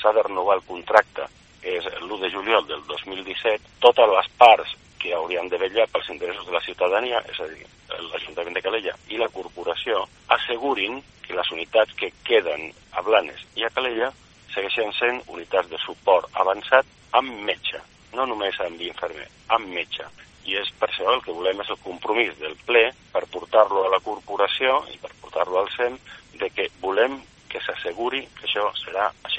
s'ha de renovar el contracte, que és l'1 de juliol del 2017, totes les parts que haurien de vetllar pels interessos de la ciutadania, és a dir, l'Ajuntament de Calella i la corporació, assegurin que les unitats que queden a Blanes i a Calella segueixen sent unitats de suport avançat amb metge, no només amb infermer, amb metge. I és per això el que volem és el compromís del ple per portar-lo a la corporació i per portar-lo al SEM de que volem que s'asseguri que això serà